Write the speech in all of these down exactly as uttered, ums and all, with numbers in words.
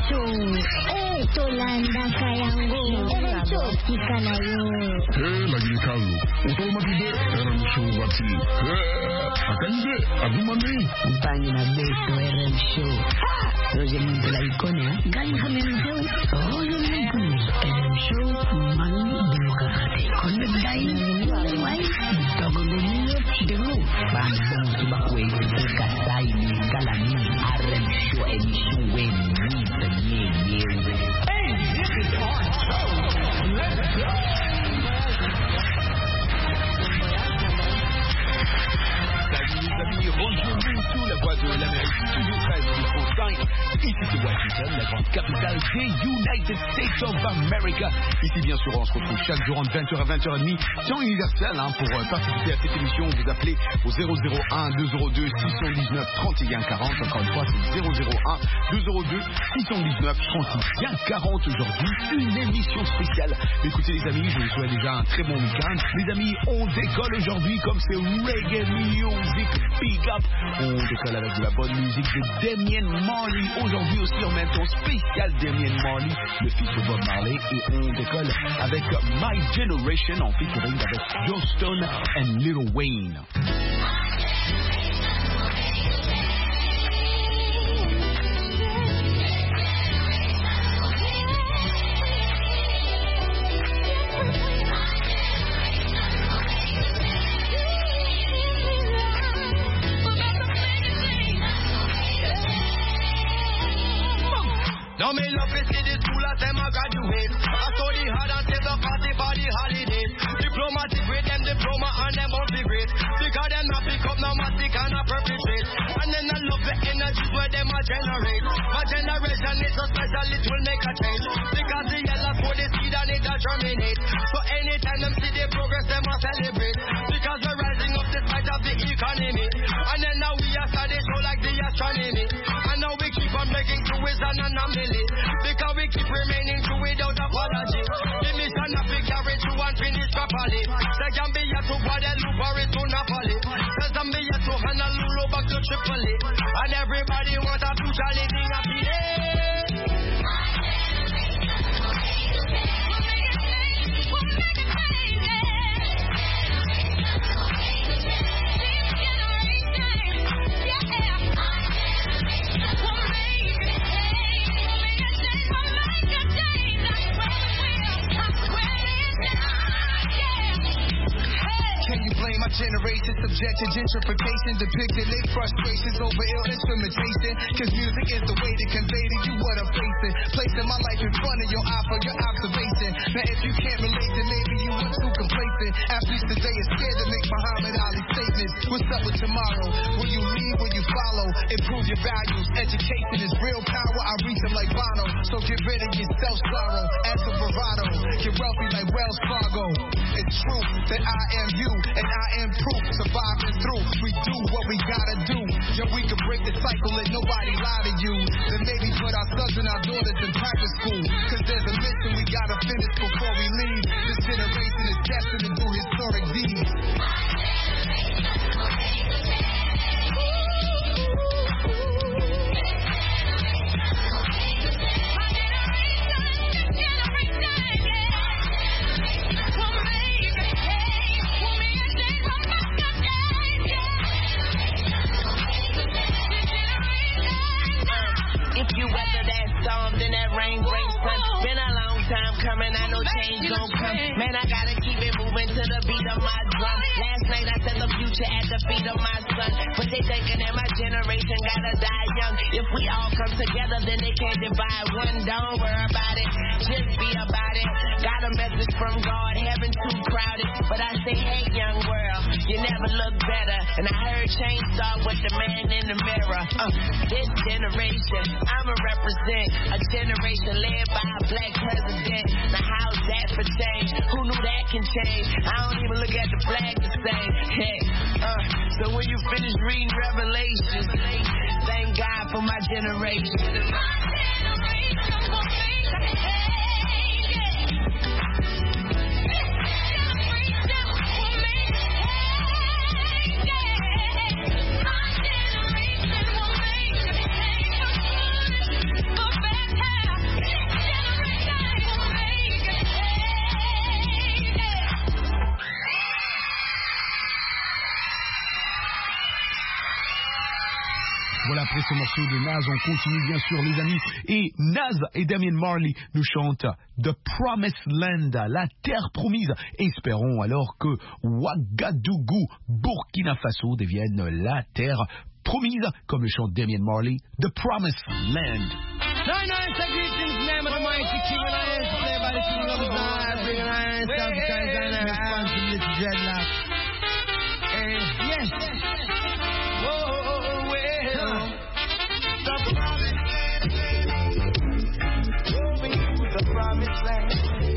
Show. Eh, Tolanda Kayango. R M Show. Ikanayo. Eh, lagi kalu. Utol matide. R M Show bati. Eh, akanje. Adumani. Mpangi na beto R M Show. Roje mpula ikone. Gali kami mzeu. Roje mpula. R M Show. Mani buka kate. Kone dai. Wai. Togo lumiyo. Dengo. Bangsa musibakwe. Kasai ni kalani. R M Show. Emission when we the year. Hey, this is our show. Let's go. Bienvenue sous la voix de l'Amérique, Studio treize, micro cinq. Ici c'est Washington, la grande capitale des United States of America. Ici bien sûr on se retrouve chaque jour entre vingt heures à vingt heures trente, temps universel hein, pour euh, participer à cette émission. Vous appelez au zéro zéro un deux zéro deux six cent dix-neuf trente et un quarante. Encore une fois c'est zéro zéro un deux zéro deux six cent dix-neuf trente et un quarante. Aujourd'hui une émission spéciale. Écoutez les amis, je vous souhaite déjà un très bon week-end. Les amis, on décolle aujourd'hui comme c'est reggae music. Big up. On décolle avec de la bonne musique de Damian Marley. Aujourd'hui aussi on met un spécial Damian Marley, le fils de Bob Marley. Et on décolle avec My Generation en featuring avec Joe Stone and Lil Wayne. Now me love to see the school at them I graduate. I study hard until the party for the holidays. Diplomatic with them diploma and them won't be great. Because them not pick up no matic and not perpetrate. And then I love the energies where them a generate. My generation is so special it will make a change. Because the yellow for the seed and it a germinate. So anytime them see the progress them a celebrate. Because we're rising up despite of the economy. And then now we are starting show like the astronomy. And now we keep on making through is an anomaly. Because we keep remaining true without apology. The mission of we carry through and finish properly. They can be here to Guadeloupe or to Napoli. Cause I'm here to Honolulu back to Tripoli. And everybody wants a future living happy day. My generation subject to gentrification, depicting their frustrations over ill instrumentation. Cause music is the way to convey to you what I'm facing. Placing my life in front of your eye for your observation. Now if you can't relate, then maybe you were too complacent. Athletes today are scared to make Muhammad Ali statements. What's up with tomorrow? Will you lead, will you follow? Improve your values. Education is real power. I reach them like Bono. So get rid of your self-sorrow. Add some bravado. Get wealthy like Wells Fargo. It's true that I am you and I am proof, surviving through. We do what we gotta do. Yo, we can break the cycle and nobody lie to you. Then maybe put our sons and our daughters in private school. Cause there's a mission we gotta finish before we leave. This generation is destined to do historic deeds. Then that rain breaks sun. Been a long time coming, I know change gon' come. Man, I gotta keep it moving to the beat of my drum. Last night I said the future at the feet of my son. But they thinking that my generation gotta die young. If we all come together, then they can't divide one. Don't worry about it, just be about it. Got a message from God, heaven too crowded. But I say, hey young world, you never look better. And I heard change start with the man in the mirror. Uh, this generation, I'ma represent a generation led by a black president. Now how's that for change? Who knew that can change? I don't even look at the flag the same. Hey, uh, so when you finish reading Revelations, thank God for my generation. My generation will make it. For better. Voilà, après ce morceau de Naz, on continue bien sûr les amis. Et Naz et Damian Marley nous chantent The Promised Land, la terre promise. Espérons alors que Ouagadougou, Burkina Faso devienne la terre promise, comme le chante Damian Marley, The Promised Land. No, no, it's a greetings, name of the mighty king, and I am play by the king of the night, bring an iron stuff, because I know responsibility, dreadlock. Yes. Oh, well. The promised land. Moving to the promised land.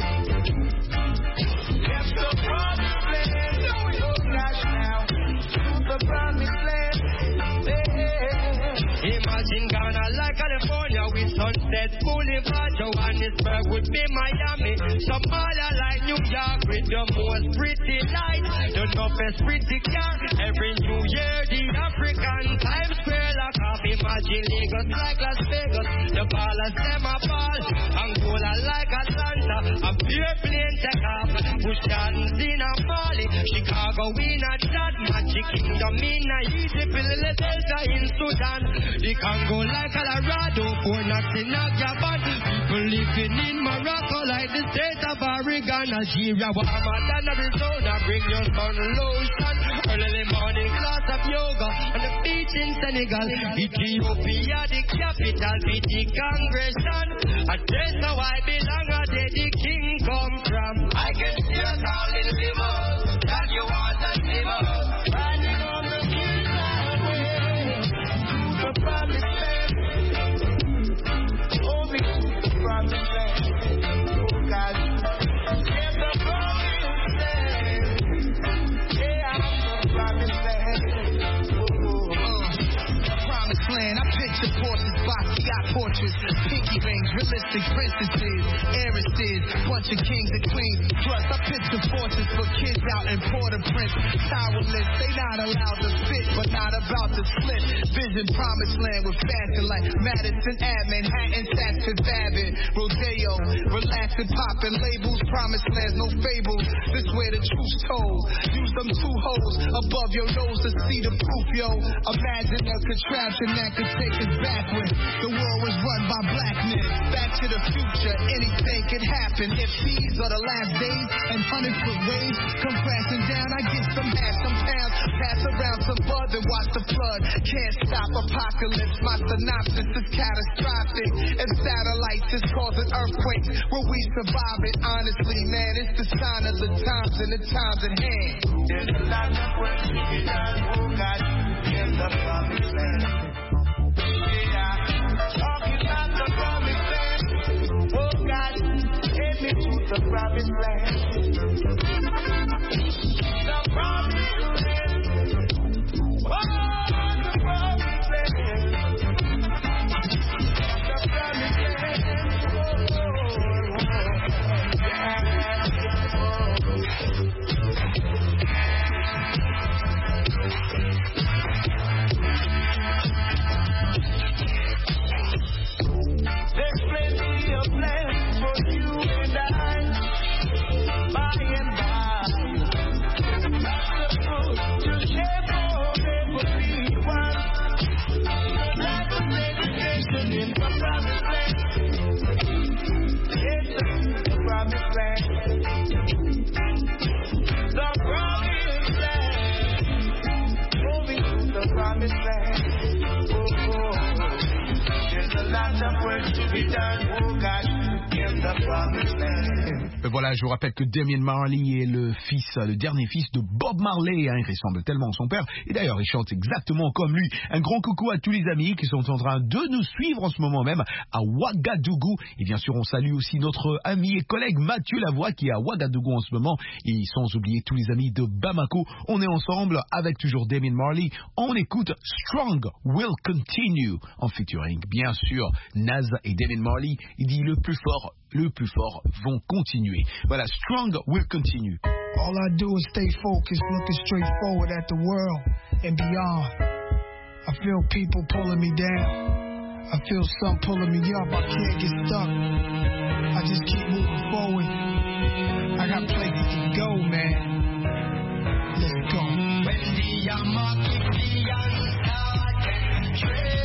Yes, the promised land. Oh, gosh, now. To the promised land. Yeah. Imagine Ghana like California with Sunset Boulevard. Johannesburg would be Miami. Somalia like New York with the most pretty lights. The toughest pretty car. Every New Year the African Times Square like off. Imagine Lagos like Las Vegas. The ballers them a ball. Angola like Atlanta. A pure plane take off. Bush Gardens in a Mali. Chicago in a chat. Magic Kingdom in a Egypt. Delta in Sudan. The Congo like Colorado. Fort Knox in a Gabon. People living in Morocco like the state of Oregon. Nigeria warmer than Arizona. Bring your sun lotion. Early morning class of yoga on the beach in Senegal. Ethiopia the capital for the congregation. A place how I belong. A day the king come from. I can see a call in the river that you want to see us. Running on the hillside way to the promised land. Oh, me to the promised land. Oh, God. Yeah, the promised land. Yeah, I'm the promised land. Oh, uh, promised land. I picture Porsches, Basquiat portraits, pinky rings, realistic princesses, heiresses, bunch of kings and queens. Plus, I picture forces for kids out in Port-au-Prince. Towerless, they not allowed to fit, but not about to slip. Vision promised land with fashion like Madison Ave, Manhattan, Saks Fifth Avenue, Rodeo, relaxing, popping labels. Promised lands, no fables. This way the truth's told. Use them two holes above your nose to see the proof, yo. Imagine a contraption that could take us backward. The world was run by black men. Back to the future, anything could happen. If these are the last days and hundred foot waves come crashing down, I get some half, some pounds, pass around some bud and watch the flood. Can't stop apocalypse. My synopsis is catastrophic. If satellites is causing earthquakes, will we survive it? Honestly, man, it's the sign of the times and the times at hand. There's a lot of work to be done. Oh God, in the promised land. Yeah, talking about the promised land. Oh God, take me to the promised land. The promised land. Oh, the promised land. The promised land. Oh, there's plenty of land for you and I, by and by. Lots of food to share for everyone. Lots of education in the promised land. Yes, the promised land. The promised land. Moving to the promised land. Oh, oh. There's a lot of work to be done, oh God, in the promised land. Voilà, je vous rappelle que Damian Marley est le fils, le dernier fils de Bob Marley, hein, il ressemble tellement à son père, et d'ailleurs il chante exactement comme lui. Un grand coucou à tous les amis qui sont en train de nous suivre en ce moment même à Ouagadougou, et bien sûr on salue aussi notre ami et collègue Mathieu Lavoie qui est à Ouagadougou en ce moment, et sans oublier tous les amis de Bamako. On est ensemble avec toujours Damian Marley, on écoute Strong Will Continue en featuring bien sûr Naz et Damian Marley. Il dit le plus fort, le plus fort vont continuer. Voilà, Strong Will Continue. All I do is stay focused, looking straight forward at the world and beyond. I feel people pulling me down. I feel some pulling me up. I can't get stuck. I just keep moving forward. I got places to go, man. Let's go. When the Yamaki, the Yanka,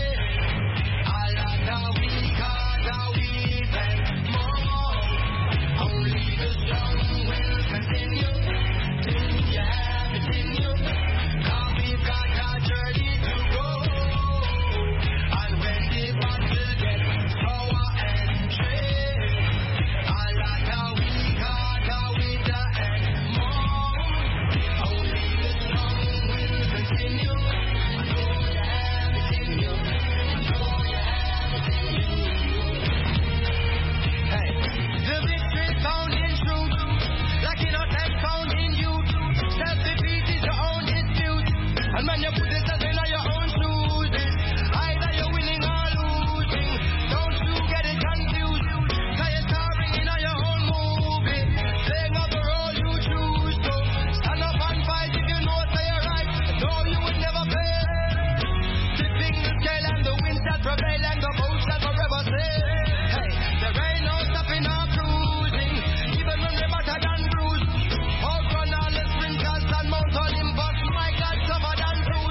And when you put yourself in your own shoes, either you're winning or losing. Don't you get it confused? Cause you're starring in your own movie, playing up the role you choose to. Stand up and fight if you know say you're right. No, you would never fail. Tipping the scale and the wind shall prevail and the boat shall forever sail. Hey, there ain't no stopping or cruising, even when we're better than bruised. Outrun all the sprinkles and Mount Olympus, my God, tougher than bruised.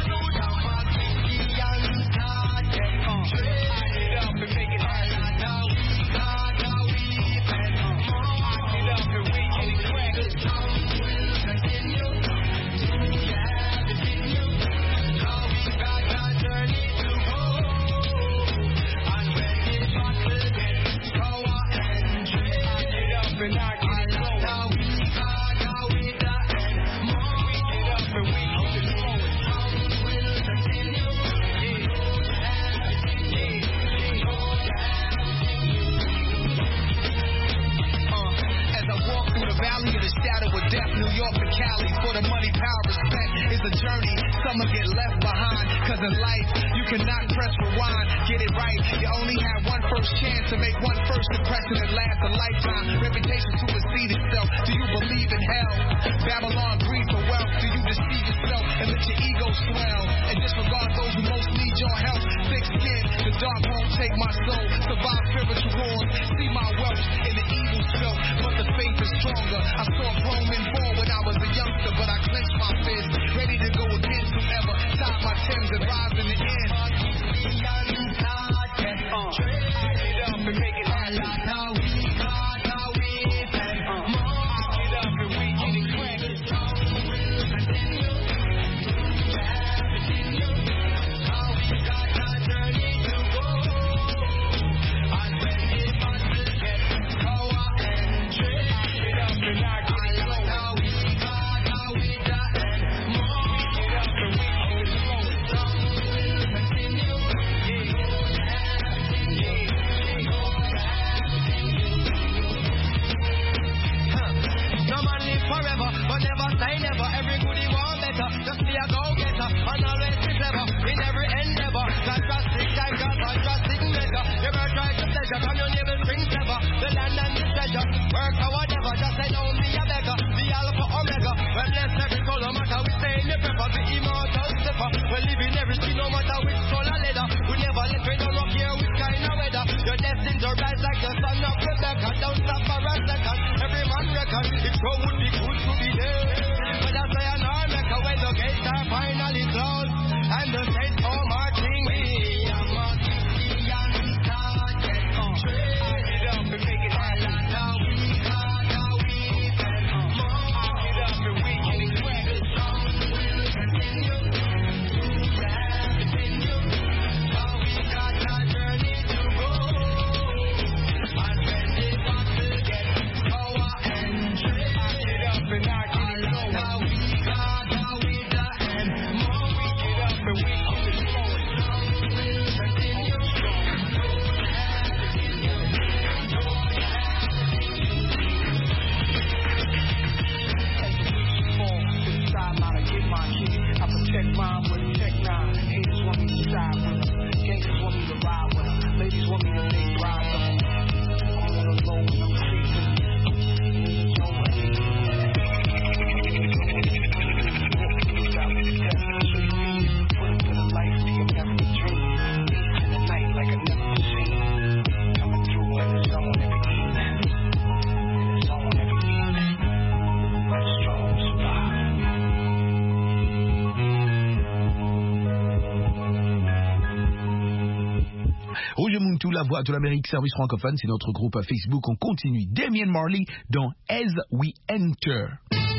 New York to Cali, for the money, power, respect is a journey. Some will get left behind, cause in life you cannot press rewind. Get it right, you only have one first chance to make one first impression that lasts a lifetime. Reputation supersedes itself. Do you believe in hell? Babylon greed for wealth. Do you deceive yourself and let your ego swell? And disregard those who most need your help. Thick skin, the dark won't take my soul. Survive spiritual wars, see my wealth in the evil silk, but the faith is stronger. I saw grown men fall when I was a youngster, but I clenched my fist, ready to go against whoever tied my Timbs and rise in the end. Uh, trade it up and make it happen. Now we got, now we spend more. Get up and we getting cracked. Continue. Now we got our journey to go. And when it must get power and trade it up and I get it going. Now we got, now we got more. Get up and we get it going. Continue. No man live forever, but never say never. Every goodie want better, just be a go-getter. And always be clever, in every endeavor. Fantastic time, got fantastic measure. Never try to pleasure, from your neighbor bring clever. The land and the treasure, work or whatever. Just say don't be a beggar, the alpha omega. Well, bless every soul, no matter which day in the pepper. The immortal stepper, we live in every street, no matter which color leather. We never let rain or rock here, which kind of weather. Your destined to rise like the sun of Rebecca. Don't stop for a second, every man reckon. It sure would be good to be there. But that's why an arm maker when the gates are finally closed and the saints all marching. We are marching and started. Trade it up and make it happen. Now we got, now we spend more. Get up and we getting cracked. The song will continue. Continue. Now we got our journey to go. And when it wants to get power and trade it up and I get it going. Now we got, now we got and more. We get up and we keep it going. Continue. I protect mine with a tech nine. Haters want me to side with them. Gangsters want me to ride with them. Ladies want me to make rides on them. I'm on the low and I'm creeping. It's over. Put it to the life that you never dreamed. In the night like I never seen. Coming through in the zone every evening. In the zone every evening. Let the strong survive. Roger Muntu, la voix de l'Amérique, service francophone, c'est notre groupe à Facebook. On continue. Damian Marley dans As We Enter.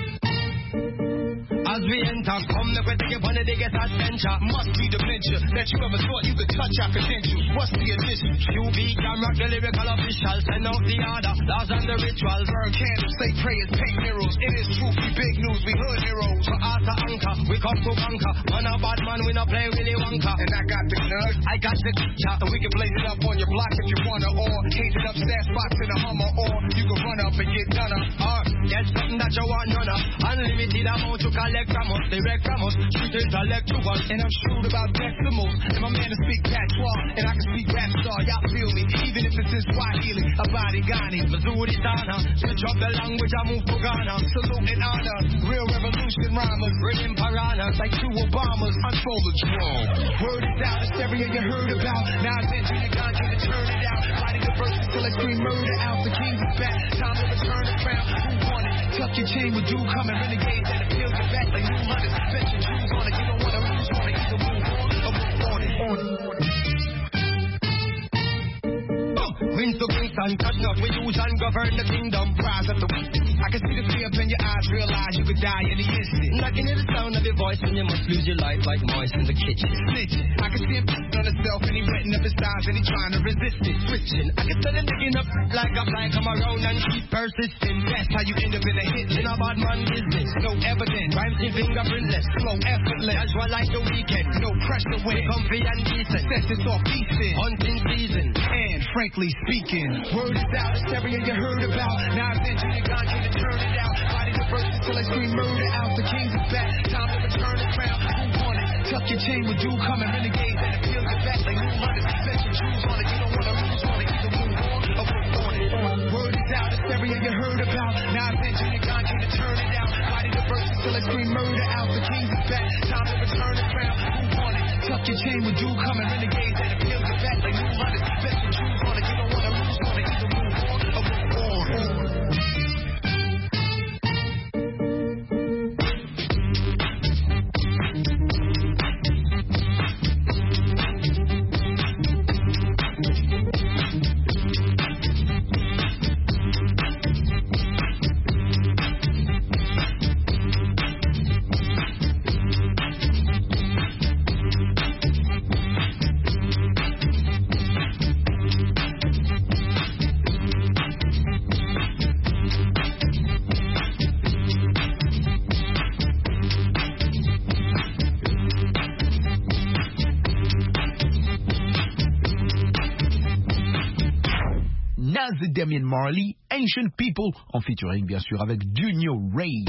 As we enter, come look at the one of the biggest adventure. Must be the venture that you ever thought you could touch our credentials. What's the addition? You be camera, the lyrical official. Send out the order, laws and the ritual. Burn candles, say prayers, paint murals. It is truth, we big news, we hood heroes. For Arthur Anchor, we come to conquer. Man a bad man, we not play Willy Wonka. And I got the nerd, I got the teacher. And we can blaze it up on your block if you wanna. Or haze it up, stash spots in a Hummer. Or you can run up and get done up. Or get something that you want none of. Unlimited amount to collect. intellect from us, direct from us, street intellectuals. And I'm shrewd about decimals. And my man to speak patois, and I can speak rap star. Y'all feel me? Even if it's in Swahili, a body Ghani, Missouri Dana. Switch up the language, I move for Ghana. Salute and honor, real revolution rhymers, bringing piranhas like two Obamas. Unfold the drum. Word is out, the stereo you heard about. Now it's entering the ganja to turn it out. Fighting the verses till I scream murder out. The kings is back, time to return the crown. Who won it? Tuck your chain with you coming, renegades and appeal your back like new hunters. Bet your jewels on it, you don't wanna lose on it. Either move on or move on it. On it. Queens to Kingston, touch up, we use and govern the kingdom. Prize of the week. I can see the fear up in your eyes, realize you could die in the instant. And I can hear the sound of your voice and you must lose your life like mice in the kitchen. Snitching, I can see him on himself and he wetting up his thighs and he trying to resist it. Switching, I can tell him digging up like a fly come around and keep persisting. That's how you end up in a hit. In a bad man business, no evidence. Rhymes in fingerprintless, flow effortless. Casual like the weekend, no pressure when comfy and decent. Sets it off decent. Hunting season, and frankly speaking, word is out, the stereo you heard about. Now it's entering the ganja to turn it out. Fighting the verses till I scream murder out. The kings is back, time to return the crown. Who won it? Tuck your chain with you coming, renegades and appeal your back like new hunters. Bet your jewels on it, you don't wanna lose on it. Either move on or move on it. Word is out, the stereo you heard about. Now it's entering the ganja to turn it out. Fighting the verses till I scream murder out. The kings is back, time to return the crown. Who won it? Tuck your chain with you coming, renegades and appeal your back like new hunters. Bet your jewels on it, you don't wanna lose on it. Either move on or move on. Damian Marley, Ancient People, en featuring bien sûr avec Junior Ray.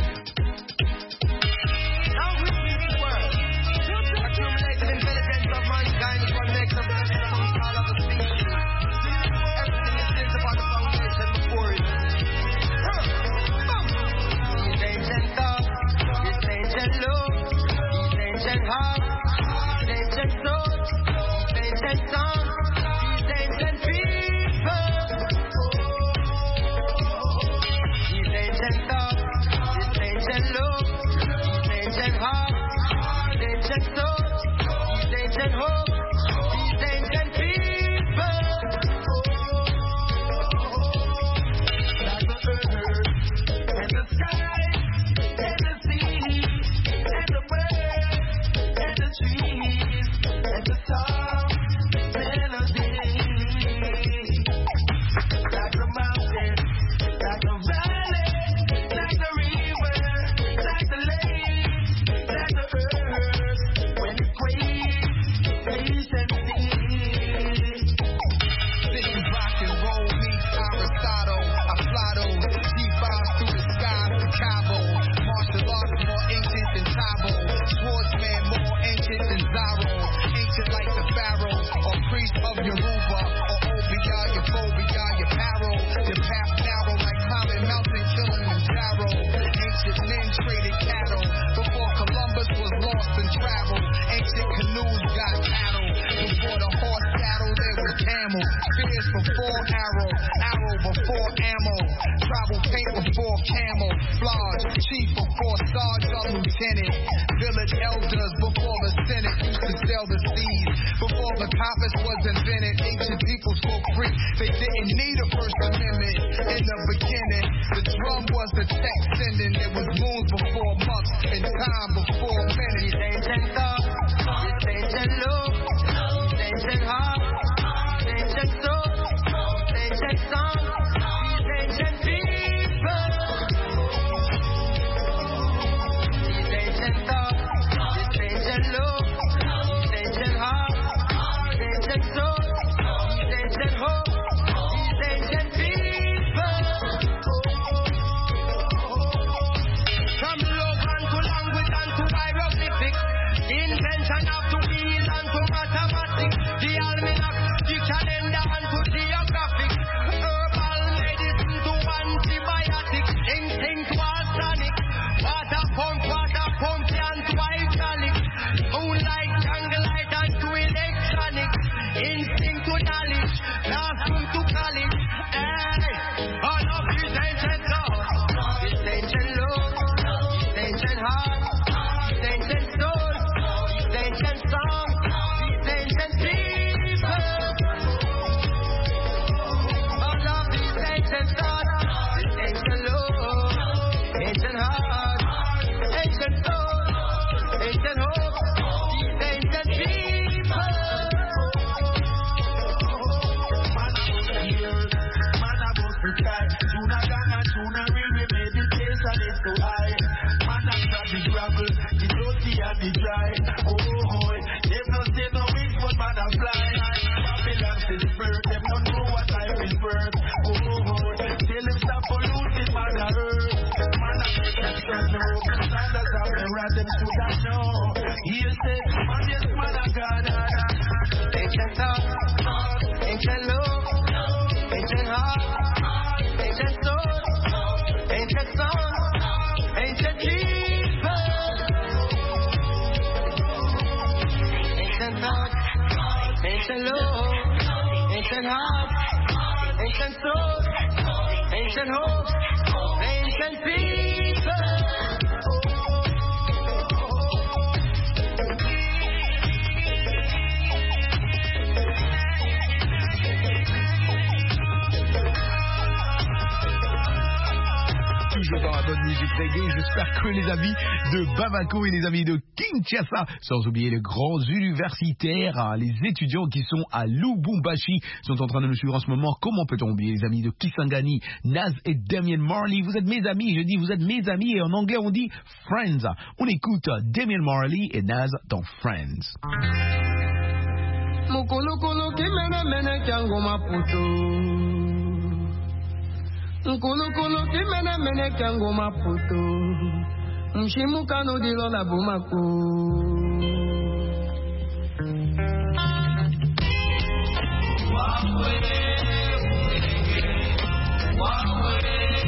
invention of two wheels and two mathematics. The almanac, the calendar and two geographic. Herbal medicine to antibiotics. Instinct was sonic. Water pump, water pump, and to hydraulic. Moonlight, jungle light, and to electronic. Instinct to knowledge, classroom to college. Hey, all of these ancient thoughts, these ancient laws, these ancient hearts, these ancient souls, these ancient songs, these ancient people. All of these ancient thoughts, these ancient laws, ancient hearts, ancient souls, ancient hopes, these ancient people. Tuna gana, tuna river, meditation is so high. Man, I'm not the gravel, the dirty and the dry. Oh, boy, them not say no wings, but man, I fly. Babylon is birth, them don't know what time is birth. Oh, boy, tell them stop polluting, man, I earth. Man, I make that turn now, standards of the rat, them should have know. He'll say, man, yes, man, I got it. Ancient thoughts, ancient love, ancient heart. Ancient soul, ancient song, ancient people. Ancient thoughts, ancient love, ancient heart, ancient soul, ancient hopes, ancient people. Toujours dans la bonne musique reggae, j'espère que les amis de Bamako et les amis de Kinshasa, sans oublier les grands universitaires, hein, les étudiants qui sont à Lubumbashi, sont en train de nous suivre en ce moment. Comment peut-on oublier les amis de Kisangani, Naz et Damian Marley? Vous êtes mes amis, je dis vous êtes mes amis, et en anglais on dit Friends. On écoute Damian Marley et Naz dans Friends. Mukulukulu kimene mene kyangu maputo. Nkulu-kulu kimene mene kyangu maputo. Mshimuka no dilo la bumako. Wahwe, wahwe,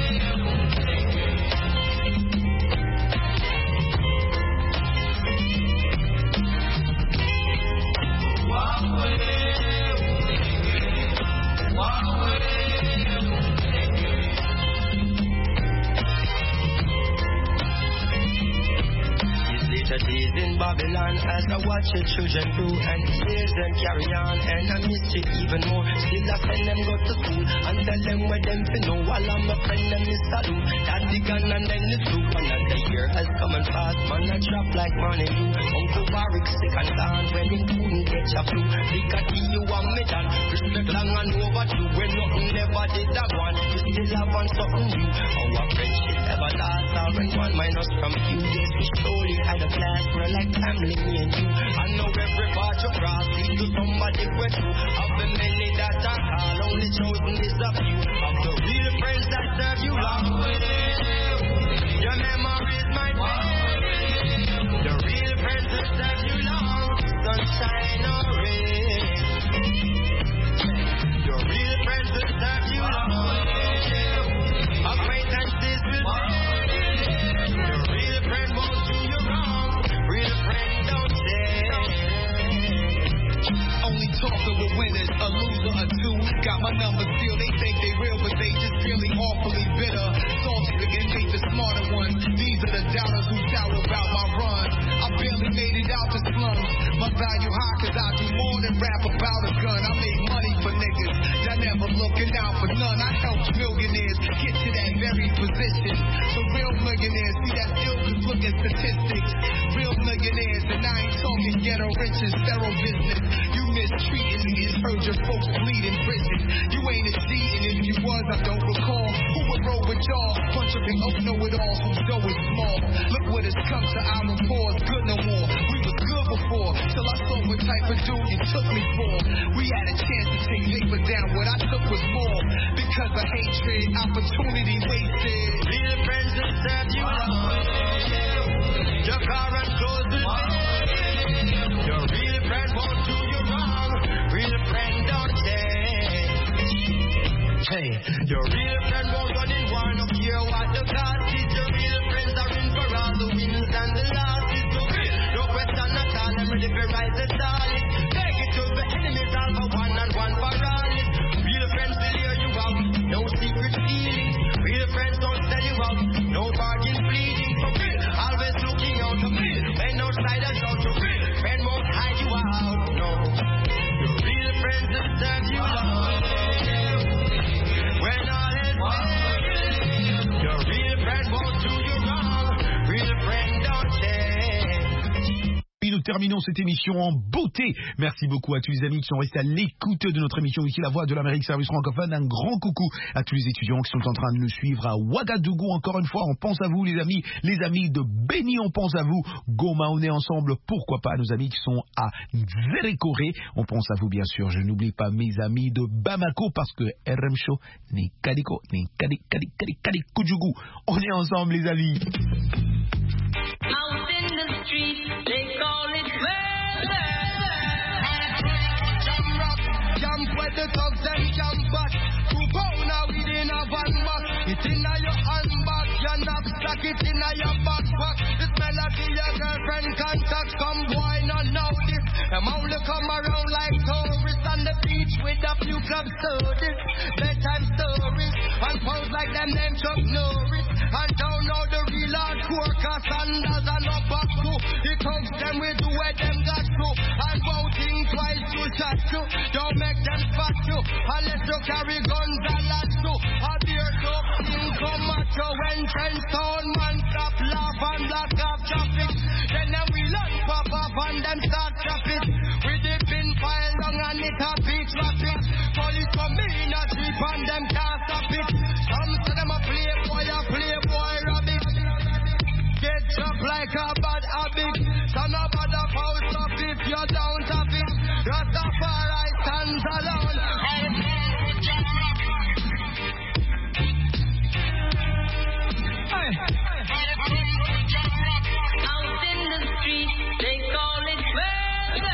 days in Babylon as I watch your children grow and the years them carry on and I miss you even more. Still I send them go to school and tell them where them to know while I'm a friend them is salute. That the gun and then the truth. Another year has come and passed, man I drop like money you. Uncle Barrick sick and down when he couldn't catch a flu. Because you want me done, respect long and overdue. When nothing never did that one, you still have on something new. Our friendship ever lasts, all when one minus from you. Yes, we surely had a class, we're like family, me and you. I know every part you cross, lead to somebody with you. Of the many that I call, only chosen is a few. Of the real friends that serve you long with it. Your memories might fade. The real friends that serve you long, sunshine or rain. The real friends that serve you long, acquaintances will fade. The real friend won't do you wrong. Real friend don't change. Only talking with winners, a loser or two. Got my number still, they think they real, but they just feeling awfully bitter. Salty again, hate the smarter ones. These are the doubters who doubt about my run. I barely made it out the slums. My value high cause I do more than rap about a gun. I make money for niggas that never looking out for none. I helped millionaires get to that very position. So real millionaires, see that still cause look at statistics. Real millionaires, and I ain't talking ghetto riches, sterile business. You mistreating niggas, heard your folks bleed in prison. You ain't a G, and if you was, I don't recall. Who would roll with y'all? Bunch of oh know-it-alls whose dough is small. Look what has come to our rapport, good no more. We was good before, till I saw what type of dude you took me for. We had a chance to take paper down, what I took was more. Because of hatred, opportunity wasted. Real friends that serve you long. Your car and clothes will fade. Hey, your real friend won't run in war, no care what the cost is. Your real friends are in for all the wins and the losses. So real, no question at all, I'm ready to rise the solid. Take it to the enemies, all for one and one for all. Real friends will hear you out, no secret feelings. Real friends don't sell you out, no bargain pleading. So real, always looking out for real. When outsiders out to real, friend won't hide you out, no. Your real friends will serve you out. When all is well, your real friend won't do you wrong. Real friend don't change. Nous terminons cette émission en beauté. Merci beaucoup à tous les amis qui sont restés à l'écoute de notre émission ici, La Voix de l'Amérique, service francophone. Un grand coucou à tous les étudiants qui sont en train de nous suivre à Ouagadougou. Encore une fois, on pense à vous les amis, les amis de Béni, on pense à vous. Goma, on est ensemble, pourquoi pas nos amis qui sont à Nzerekore. On pense à vous bien sûr, je n'oublie pas mes amis de Bamako parce que R M Show n'est kadiko, n'est kadik, kadik, kadik, kadik, kujugu. On est ensemble les amis. Out in the street, they call it murder. Jam rock, jump where the thugs and jump back. Two pounder within a van box. It's in your handbag, your knapsack, it's in your backpack. This melody your girlfriend contacts. Come boy, not know this. Them only come around like tourists on the beach with a few club sodas. Bedtime stories and pose like them named Chuck Norris. And don't know the real hardcore cause Sanders and no back to. The thugs them we do where them got to. And voting twice to shot to. Don't make them fat to. Unless you carry guns and lads to. A beer cup in come at you when ten stone man stop laugh and block off traffic. Then them we learn pop up and them start traffic. With the pin file long and it a beat traffic. Police come in a jeep and them can't stop it. Some say them a playboy, a playboy rabbit. Get chopped like a bad habit. So no bother post up if you don't have it. Rastafari stands alone. Hey. Out in the street, they call it murder.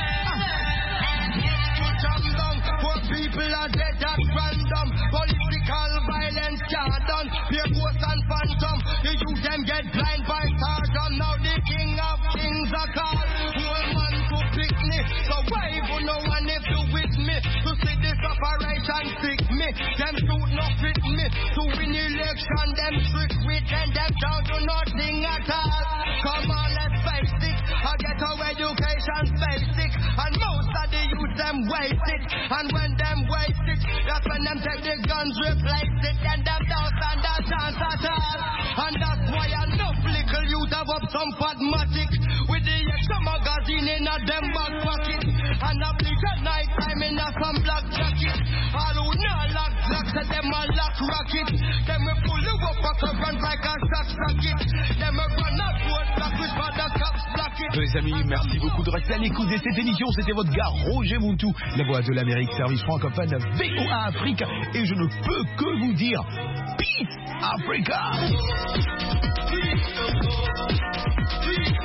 Jam down, poor people are dead at random. Political violence can't done. Pure ghost and phantom. The youth them get blind by stardom. Now the king of kings are called. Whole man to pick me. So why would no one if you with me? To see this operation sick me. Them suit not fit me. To win election, them trick with and them down to nothing at all. Come on, let's face it. I get our education's basic. And most of the youth them waste it. And when them waste it, that's when them take the guns, replace it. And them don't stand a chance at all. And that's why enough little youth have up some padmatic. With the extra magazine in a them back pocket. And a bleak at night time in a some black jacket. All who not lock blocks at them a lock rocket. Them we pull you up a current like a shot socket. Them we run a road block with for the cops block it. Les amis, merci beaucoup de rester à l'écoute de cette émission. C'était votre gars Roger Muntu, La Voix de l'Amérique, service francophone V O A Afrique. Et je ne peux que vous dire Peace Africa.